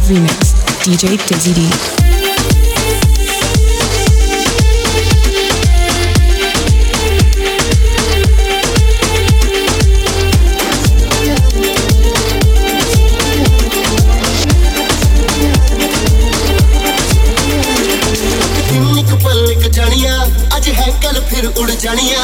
Remix, DJ Dizzy D. आज है कल फिर उड़ जानिया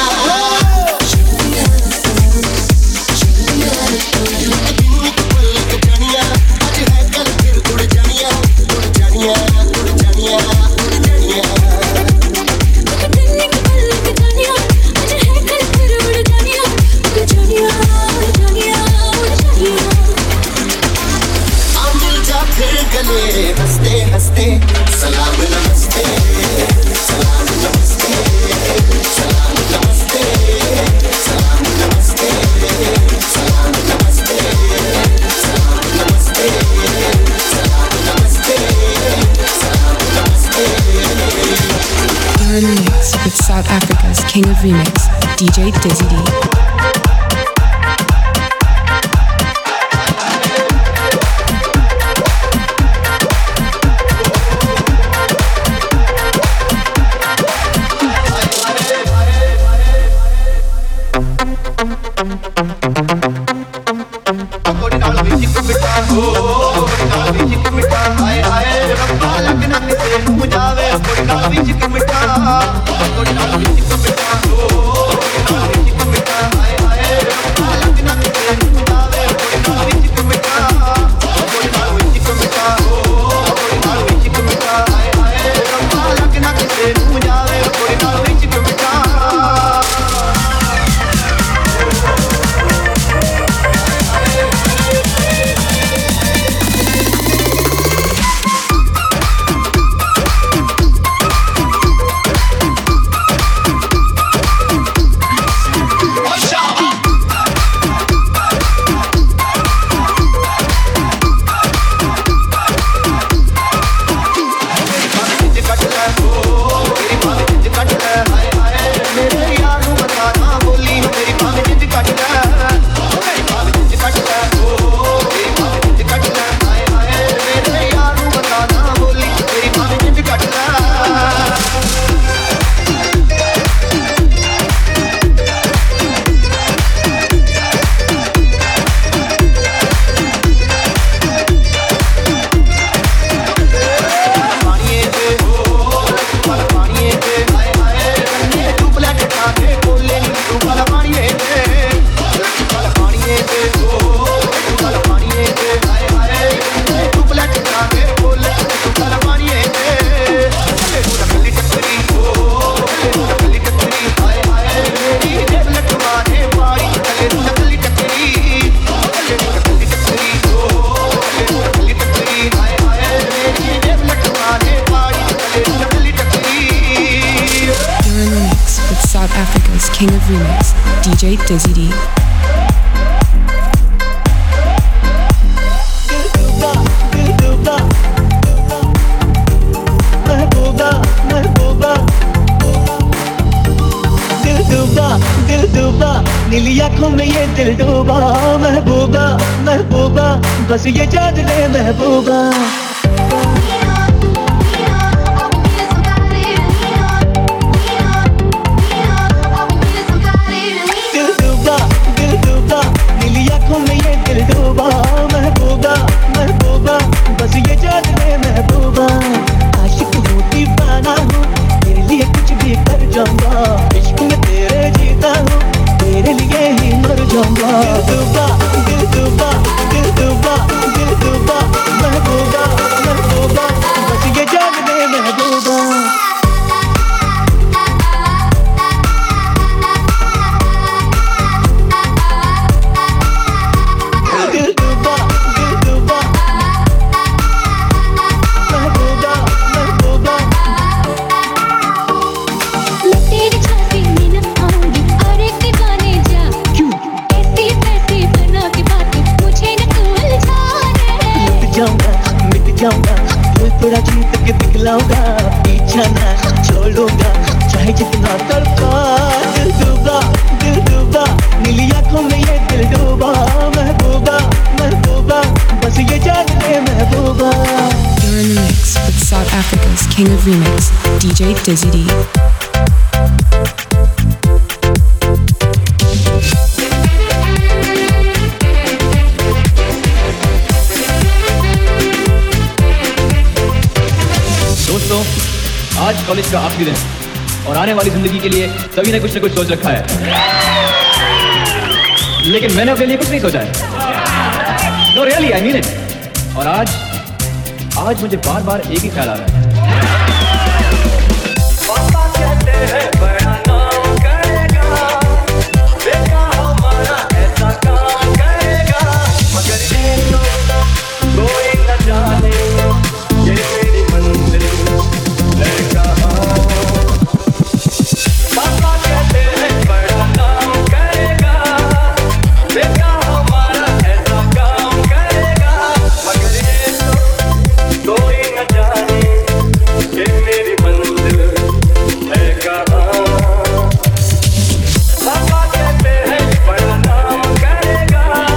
हंसते हंसते सलाम नमस्ते सलाम नमस्ते सलाम नमस्ते सलाम नमस्ते सलाम नमस्ते सलाम नमस्ते सलाम नमस्ते सलाम नमस्ते। You're in the mix with South Africa's King of Remix, DJ Dizzy D. King of Remix, DJ Dizzy D. नीली आँखों में ये दिल डूबा महबूबा महबूबा बस ये जान ले महबूबा महबूबा महबूबा बस ये जान ले महबूबा आशिक हूँ दीवाना हूँ तेरे लिए कुछ भी कर जाऊंगा इश्क में तेरे जीता हूँ तेरे लिए ही मर जाऊंगा दिल दुबा महबूबा महबूबा बस ये जान ले महबूबा थोड़ा जीत के दिखलाऊंगा पीछा ना छोड़ूंगा चाहे जितना तड़पा दिल डूबा नीली आँखों में ये दिल डूबा महबूबा महबूबा बस ये जान ले महबूबा King of Remix, DJ Dizzy D. दोस्तों, आज कॉलेज का आखिरी दिन और आने वाली जिंदगी के लिए सभी ने कुछ न कुछ सोच रखा है, लेकिन मैंने अपने लिए कुछ नहीं सोचा है। No really, I mean it. और आज मुझे बार बार एक ही ख्याल आ रहा है। पापा कहते हैं बड़ा नाम करेगा, बेटा हमारा ऐसा काम करेगा, मगर ये तो कोई न जाने ये मेरी मंजिल है कहाँ। पापा कहते हैं बड़ा नाम करेगा, बेटा हमारा ऐसा काम करेगा, मगर ये तो कोई न जाने ये मेरी मंजिल है कहाँ। पापा कहते हैं बड़ा नाम करेगा।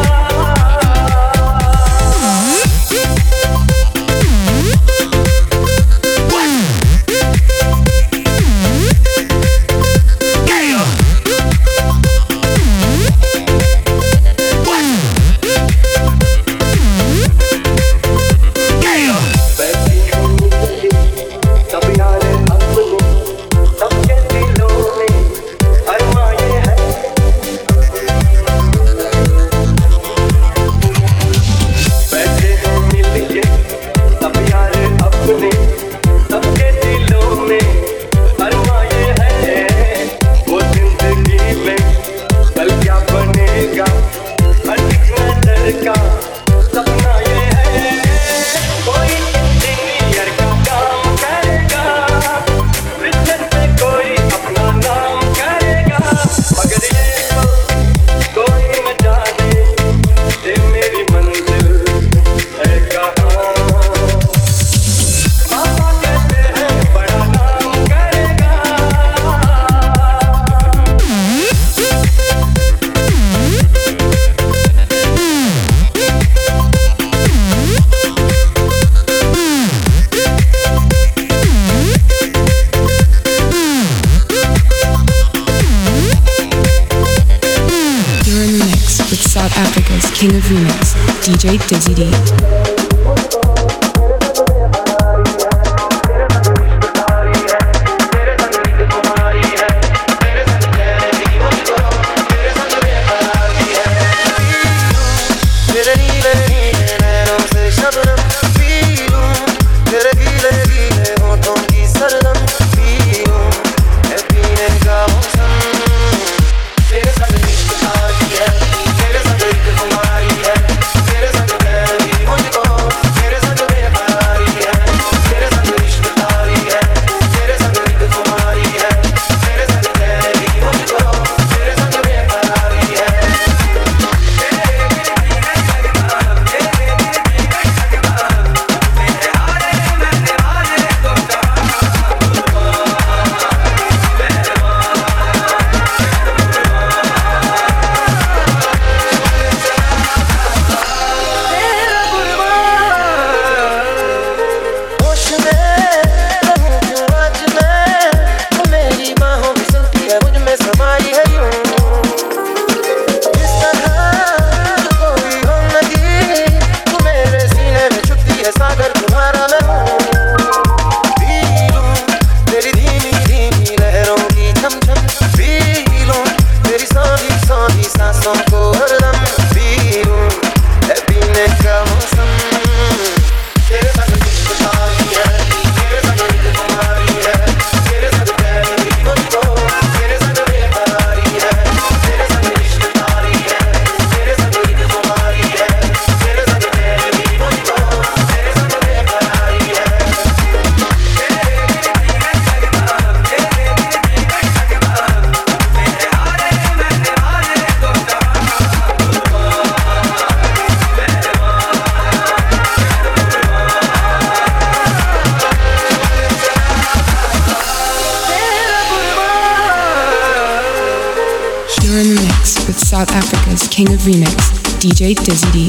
King of Remix, DJ Dizzy D. South Africa's King of Remix, DJ Dizzy D.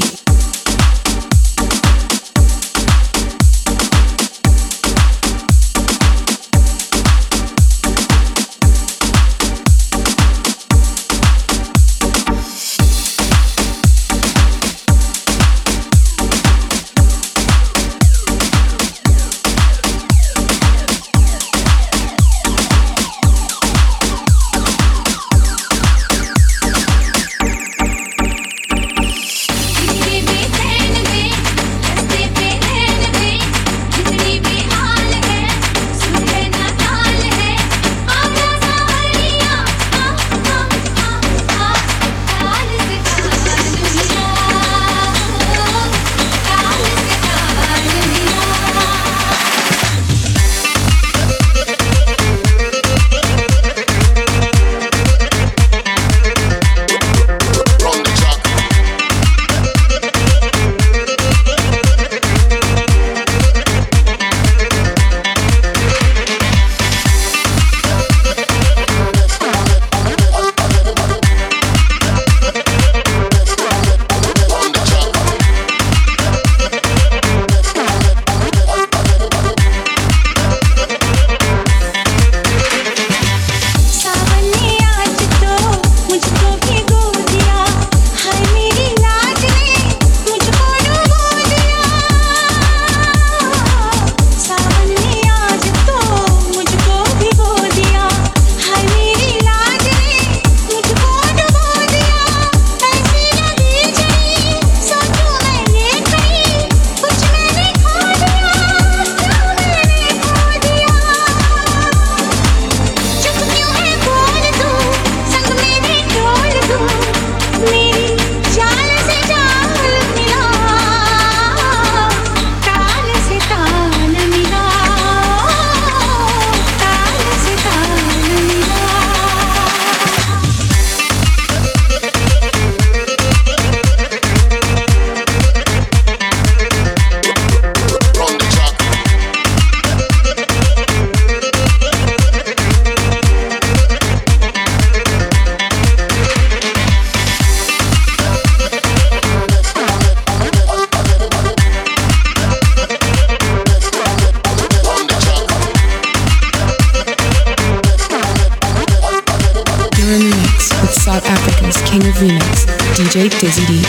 King of Remix, DJ Dizzy D.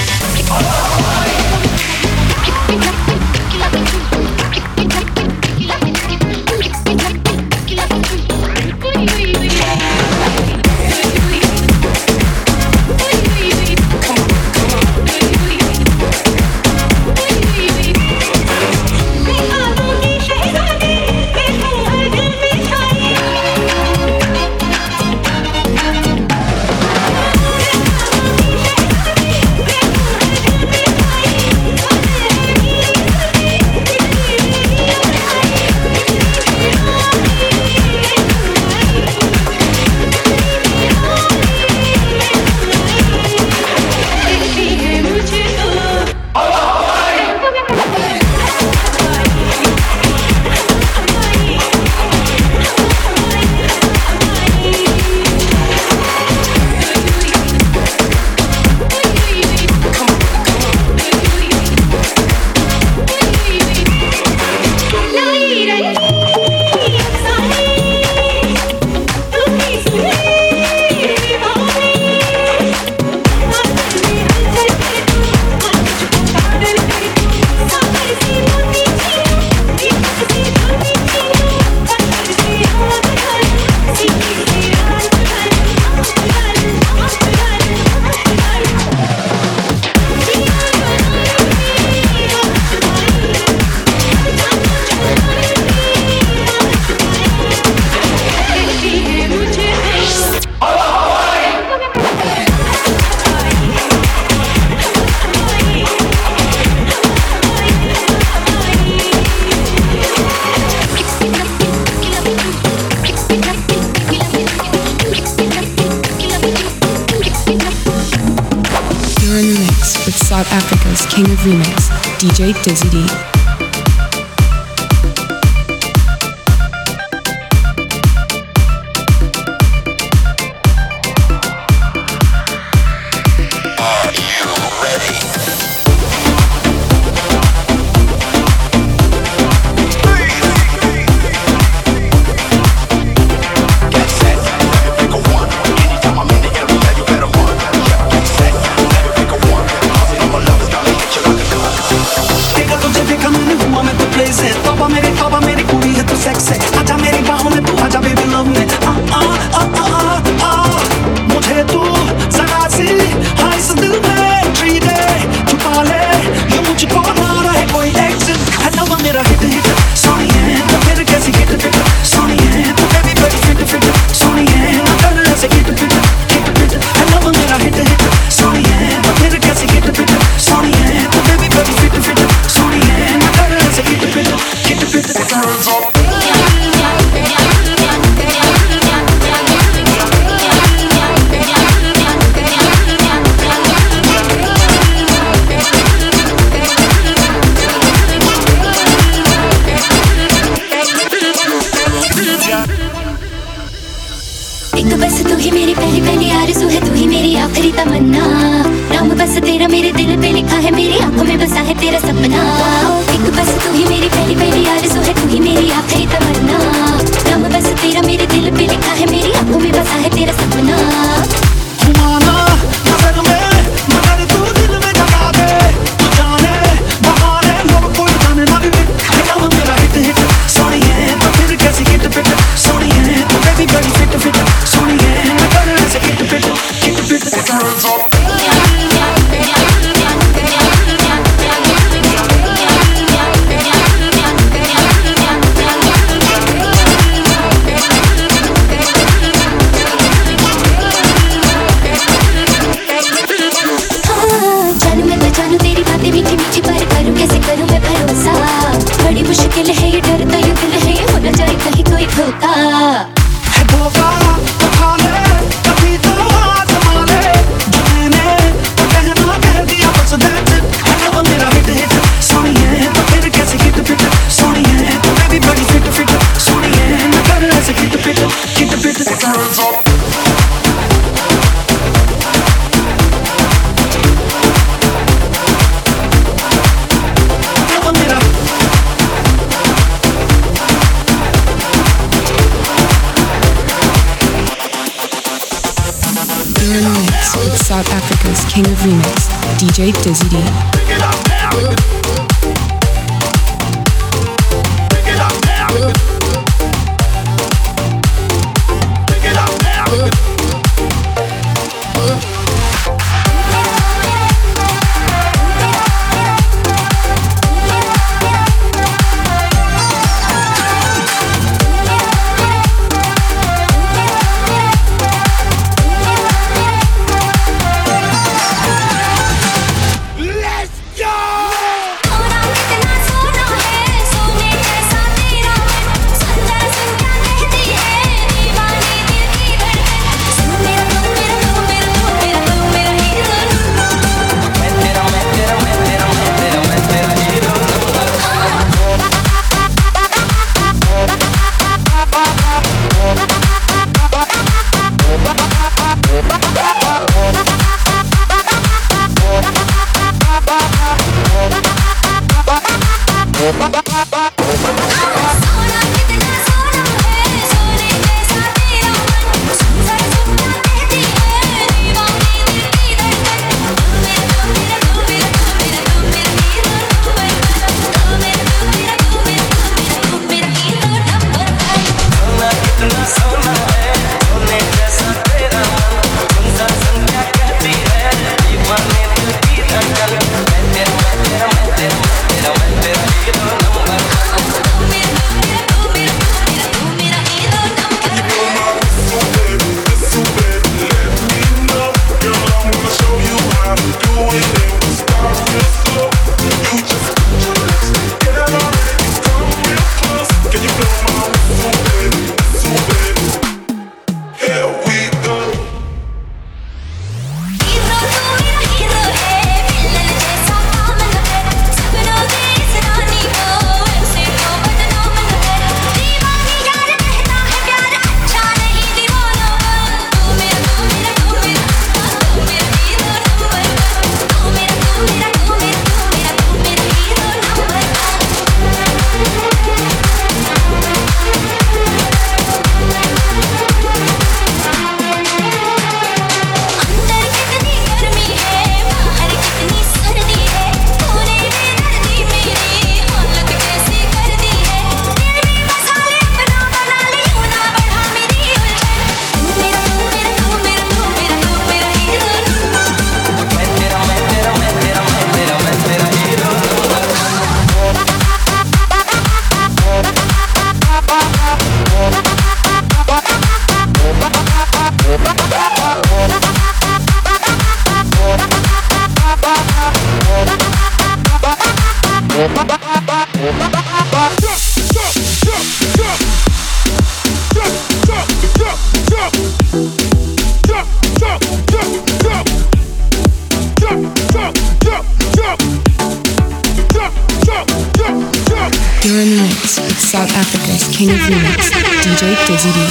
South Africa's King of Remix, DJ Dizzy D. South Africa's king of remix, DJ Dizzy D. You're in the mix with South Africa's king of remix, DJ Dizzy D.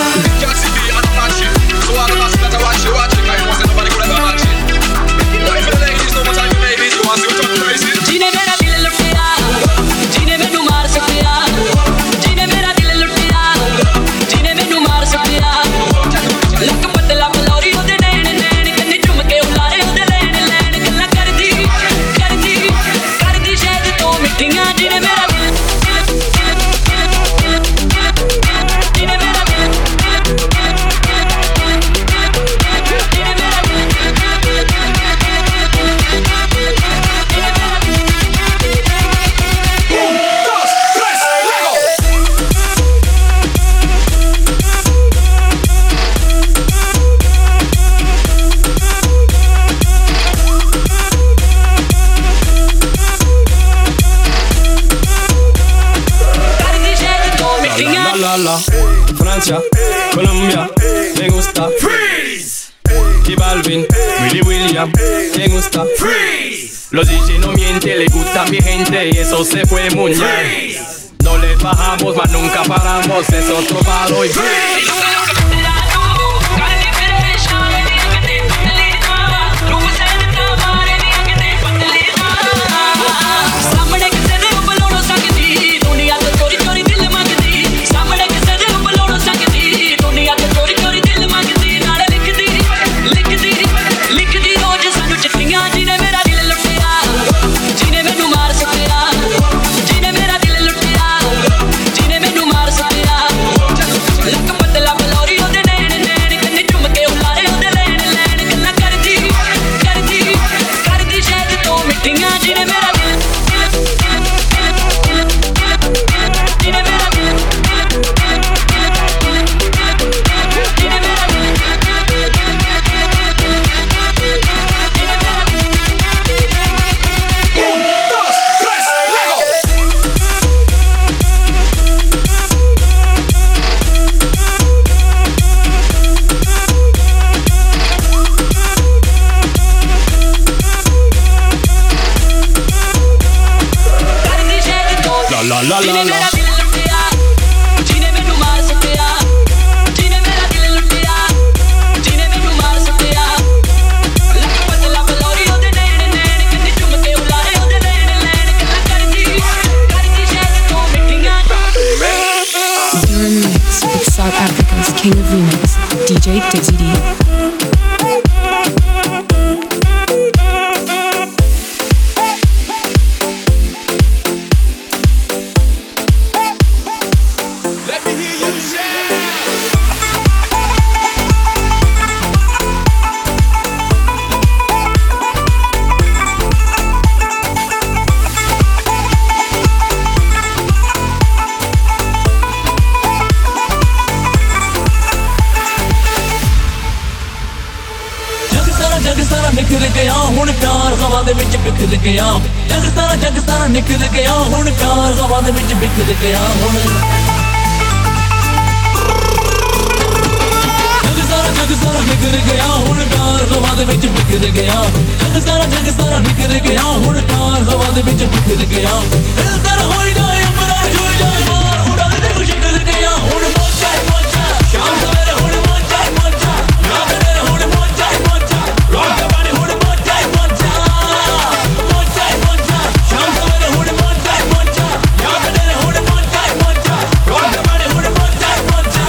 Francia, Colombia, me gusta Freeze. Y Balvin, Willy William, me gusta Freeze. Los DJ no mienten, le gusta mi gente y eso se fue muy bien. No le bajamos, mas nunca paramos, es otro palo y Freeze. लिखती la la la. South Africa's King of Remix, DJ Dizzy D. निकल गया हुण प्यार हवा दे विच बिखर गया जग सारा निकल गया हुण प्यार हवा दे विच बिखर गया हुण जग सारा निकल गया हुण प्यार हवा दे विच बिखर गया जग सारा निकल गया हुण प्यार हवा दे विच बिखर गया दिल तर होई जाए अमरा जुड़ जाए मार उड़ा दे खुश कर गया हुण मोचा मोचा शाम सवेरे हुण मोचा मोचा याद मेरे हुण मोचा मोचा रोक बाड़ी हुण मोचा मोचा मोचा मोचा शाम सवेरे हुण मोचा मोचा याद मेरे हुण मोचा मोचा रोक बाड़ी हुण मोचा मोचा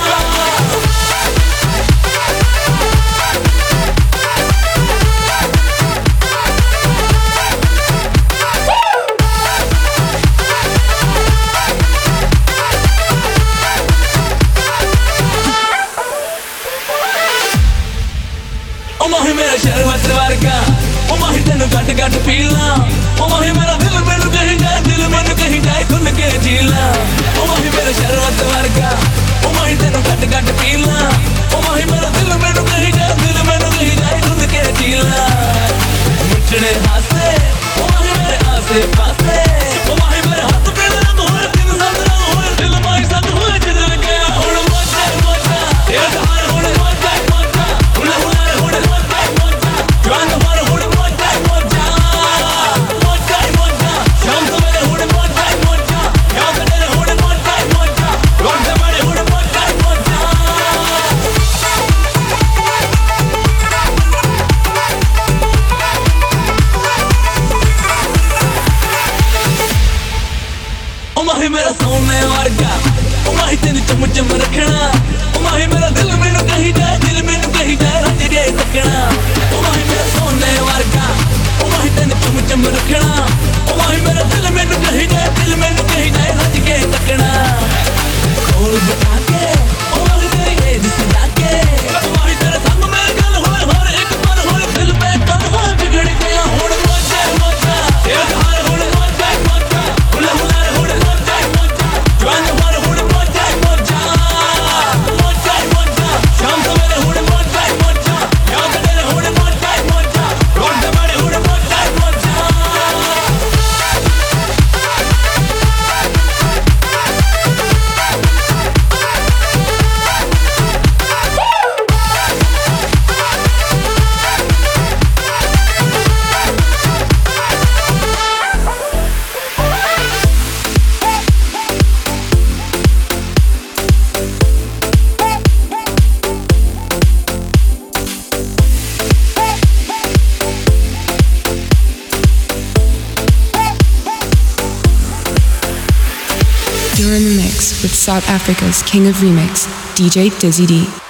माही मेरा शरबत वर्गा ओ माही तेनू गट गट पीला ओ माही मेरा दिल मैनू कहीं जाए दिल मैनू कहीं जाए खुल के जीला ओ माही मेरा शरबत वर्गा ओ माही तेनू गट गट पीला ओ माही मेरा दिल मैनू कहीं जाए दिल मैनू कहीं जाए खुल के जीला मुचड़े हासे ओ माही मेरे आसे पासे ओ माही मेरे हाथ पे रंग होए दिन संग रंग होए दिल माही संग होए जिधर गया हुण मोचा मोचा ये धार हुण मोचा मोचा हुण हुण हुण मोचा मोचा जवान हमारा हुण मोचा मोचा मोचा मोचा शाम सवेरे हुण मोचा मोचा याद तेरे हुण मोचा मोचा रोक दे बड़े हुण मोचा मोचा ओ माही मेरा सोने वर्गा ओ माही तेन चम चम रखना ओ माही मेरा दिल मैनू कहीं जाए दिल मैनू कहीं जाए रज के तकना ओ माही मेरा सोने वर्गा ओ माही तेन चम चम रखना ओ माही मेरा दिल मैनू कहीं जाए दिल मैनू कहीं जाए रज के तकना खोल बता के ओ माही तेरी एज सजा के ओ माही तेरे संग मेरे गल होए हर एक पल होए दिल पे कम हो बिगड़ गया हुण मोचा मोचा ये धार हुण मोचा मोचा हुण हुण हुण मोचा मोचा जवान हमारा हुण मोचा मोचा मोचा मोचा शाम सवेरे हुण मोचा मोचा याद तेरे हुण मोचा मोचा रोक दे बड़े हुण मोचा मोचा You're in the mix with South Africa's King of Remix, DJ Dizzy D.